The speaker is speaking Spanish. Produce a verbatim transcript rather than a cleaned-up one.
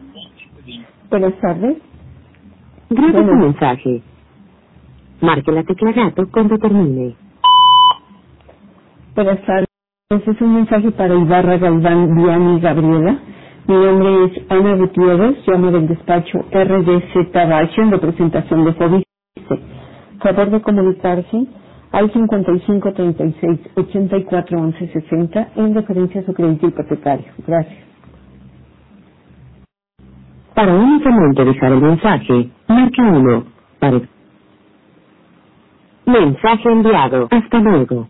Buenas tardes. Grabe Bueno. su mensaje. Marque la tecla gato cuando termine. Buenas tardes. Este es un mensaje para Ibarra, Galván, Diana y Gabriela. Mi nombre es Ana Gutiérrez, llamo del despacho R D Z Bacho en representación de Fobiste. Favor de comunicarse al cincuenta y cinco treinta y seis ochenta y cuatro once sesenta en referencia a su crédito hipotecario. Gracias. Para únicamente dejar el mensaje, marque uno. Para... Mensaje enviado. Hasta luego.